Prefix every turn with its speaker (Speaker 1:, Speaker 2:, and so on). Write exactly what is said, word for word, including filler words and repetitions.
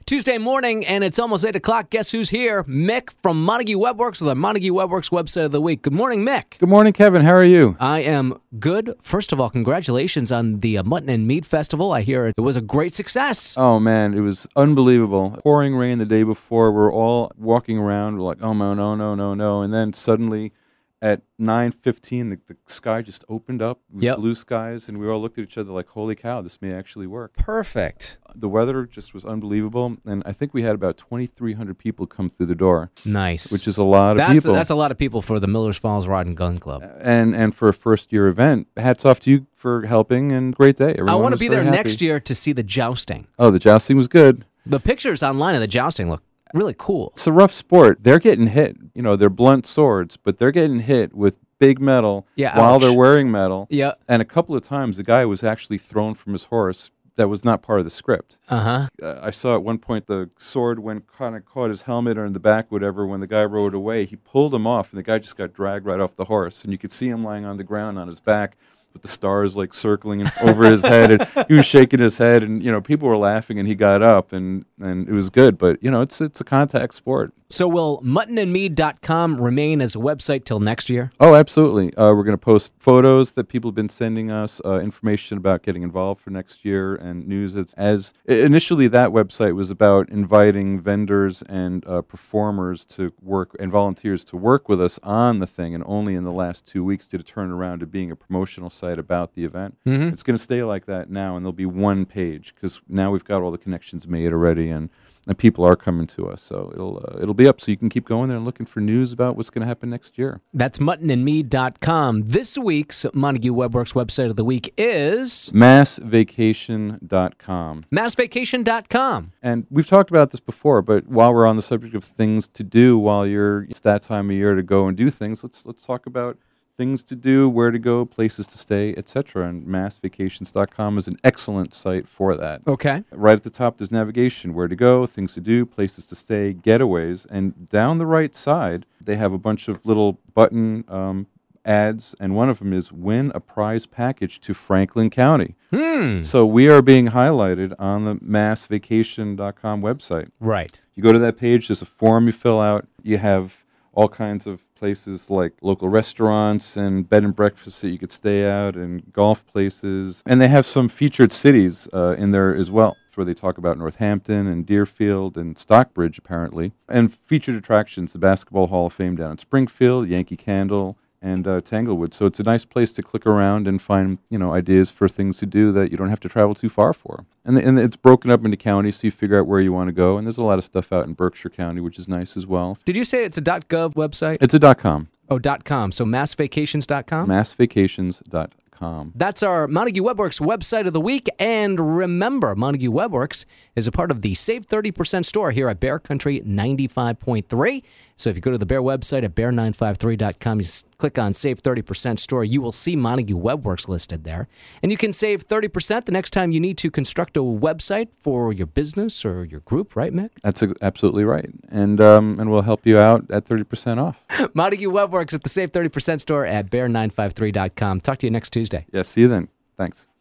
Speaker 1: Tuesday morning, and it's almost eight o'clock. Guess who's here? Mick from Montague Webworks with our Montague Webworks website of the week. Good morning, Mick.
Speaker 2: Good morning, Kevin. How are you?
Speaker 1: I am good. First of all, congratulations on the uh, Mutton and Meat Festival. I hear it was a great success.
Speaker 2: Oh, man, it was unbelievable. Pouring rain the day before. We're all walking around. We're like, oh, no, no, no, no, no. And then suddenly at nine fifteen, the, the sky just opened up. It was
Speaker 1: Yep.
Speaker 2: blue skies, and we all looked at each other like, holy cow, this may actually work.
Speaker 1: Perfect.
Speaker 2: The weather just was unbelievable, and I think we had about twenty-three hundred people come through the door,
Speaker 1: Nice.
Speaker 2: which is a lot of
Speaker 1: that's,
Speaker 2: people.
Speaker 1: that's a lot of people for the Millers Falls Rod and Gun Club.
Speaker 2: and and for a first-year event. Hats off to you for helping, and great day. Everyone
Speaker 1: I want to
Speaker 2: was
Speaker 1: be
Speaker 2: very
Speaker 1: there
Speaker 2: happy.
Speaker 1: next year to see the jousting.
Speaker 2: Oh, the jousting was good.
Speaker 1: The pictures online of the jousting look really cool.
Speaker 2: It's a rough sport. They're getting hit. You know, they're blunt swords, but they're getting hit with big metal
Speaker 1: Yeah,
Speaker 2: while
Speaker 1: ouch.
Speaker 2: they're wearing metal.
Speaker 1: Yeah.
Speaker 2: And a couple of times, the guy was actually thrown from his horse. That was not part of the script.
Speaker 1: Uh-huh.
Speaker 2: Uh, I saw at one point the sword went kind of caught his helmet or in the back, whatever. When the guy rode away, he pulled him off, and the guy just got dragged right off the horse. And you could see him lying on the ground on his back with the stars like circling in- over his head. And he was shaking his head, and you know, people were laughing, and he got up, and, and it was good. But you know, it's it's a contact sport.
Speaker 1: So will mutton and mead dot com remain as a website till next year?
Speaker 2: Oh, absolutely. Uh, we're going to post photos that people have been sending us, uh, information about getting involved for next year, and news. It's as i- initially that website was about inviting vendors and uh, performers to work and volunteers to work with us on the thing, and only in the last two weeks did it turn around to being a promotional site about the event.
Speaker 1: Mhm.
Speaker 2: It's going to stay like that now, and there'll be one page because now we've got all the connections made already, and. And people are coming to us, so it'll uh, it'll be up, so you can keep going there and looking for news about what's going to happen next year.
Speaker 1: That's mutton and mead dot com. This week's Montague Webworks website of the week is
Speaker 2: mass vacation dot com.
Speaker 1: mass vacation dot com.
Speaker 2: And we've talked about this before, but while we're on the subject of things to do while you're it's that time of year to go and do things, let's let's talk about things to do, where to go, places to stay, et cetera. And mass vacations dot com is an excellent site for that.
Speaker 1: Okay.
Speaker 2: Right at the top, there's navigation, where to go, things to do, places to stay, getaways. And down the right side, they have a bunch of little button um, ads, and one of them is win a prize package to Franklin County.
Speaker 1: Hmm.
Speaker 2: So we are being highlighted on the mass vacation dot com website.
Speaker 1: Right.
Speaker 2: You go to that page, there's a form you fill out. You have all kinds of places like local restaurants and bed and breakfast that you could stay at, and golf places. And they have some featured cities uh, in there as well, where they talk about Northampton and Deerfield and Stockbridge, apparently. And featured attractions, the Basketball Hall of Fame down in Springfield, Yankee Candle, and uh, Tanglewood. So it's a nice place to click around and find, you know, ideas for things to do that you don't have to travel too far for. And, the, and it's broken up into counties, so you figure out where you want to go. And there's a lot of stuff out in Berkshire County, which is nice as well.
Speaker 1: Did you say it's a .gov website?
Speaker 2: It's a .com.
Speaker 1: Oh, .com. So mass vacations dot com?
Speaker 2: mass vacations dot com.
Speaker 1: That's our Montague Webworks website of the week. And remember, Montague Webworks is a part of the Save thirty percent store here at Bear Country ninety-five point three. So if you go to the Bear website at bear nine five three dot com, you s- click on Save thirty percent store, you will see Montague Webworks listed there. And you can save thirty percent the next time you need to construct a website for your business or your group, right, Mick?
Speaker 2: That's a, absolutely right. And um, and we'll help you out at thirty percent off.
Speaker 1: Montague Webworks at the Save thirty percent store at bear nine five three dot com. Talk to you next Tuesday.
Speaker 2: Yeah, see you then. Thanks.